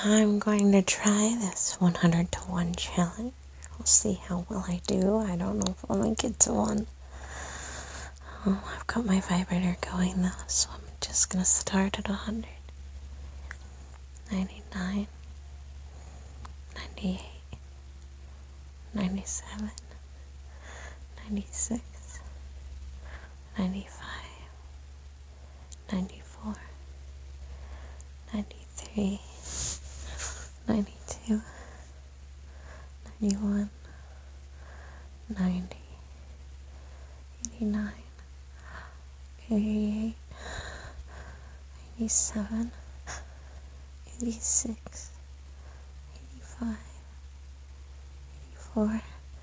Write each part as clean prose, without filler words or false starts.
I'm going to try this 100 to 1 challenge. We'll see how well I do. I don't know if I'll make it to 1. Oh, I've got my vibrator going though, so I'm just going to start at 100. 99, 98, 97, 96, 95, 94, 93, 92, 91, 90, 89, 88, 87, 86, 85, 84,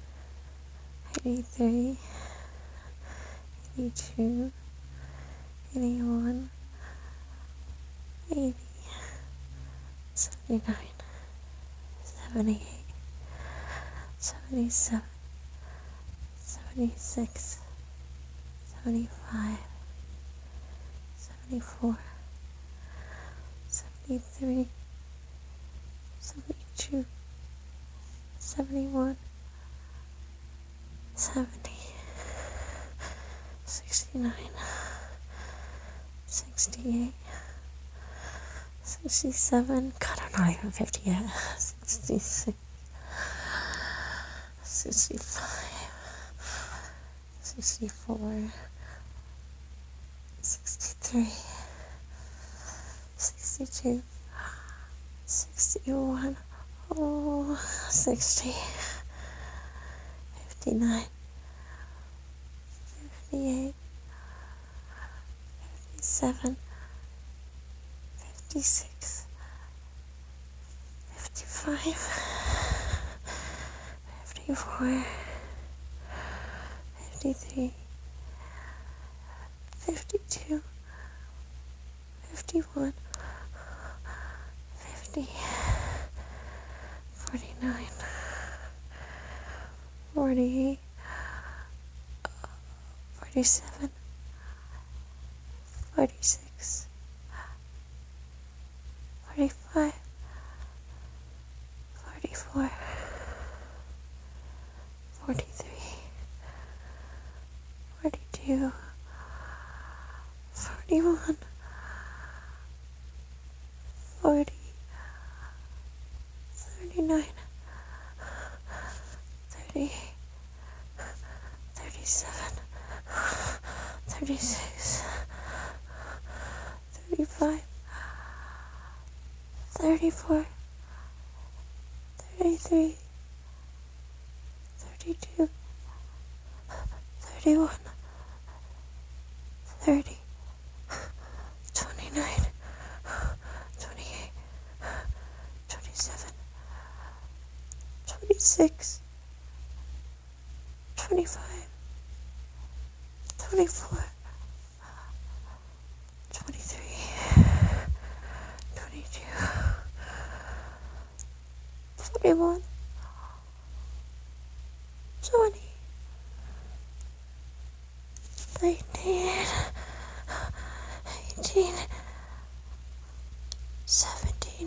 83, 82, 81, 80, 79, 78, 77, 76, 75, 74, 73, 72, 71, 70, 69, 68, 67, God, I'm not even 50 yet, 66, 65, 64, 63, 62, 61, oh, 60, 59, 58, 57, 56, 55, 54, 53, 52, 51, 50, 49, 48, 47, 46, 45, 44, 43, 42, 41, 40, 39, 38, 37, 36, 35, 34, 33, 32, 31, 30, 29, 28, 27, 26, 25, 24, 23, 22, 41, 20, 19, 18, 17,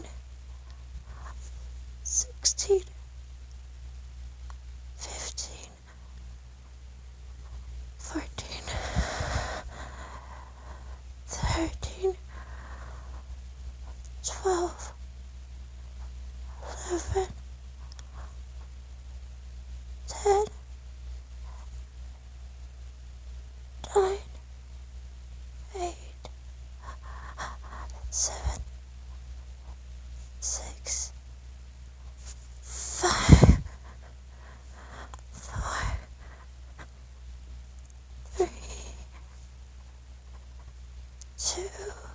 16, 15, 14, 13, 12, 11, 10, 9, 8, 7, 6, 5, 4, 3, 2,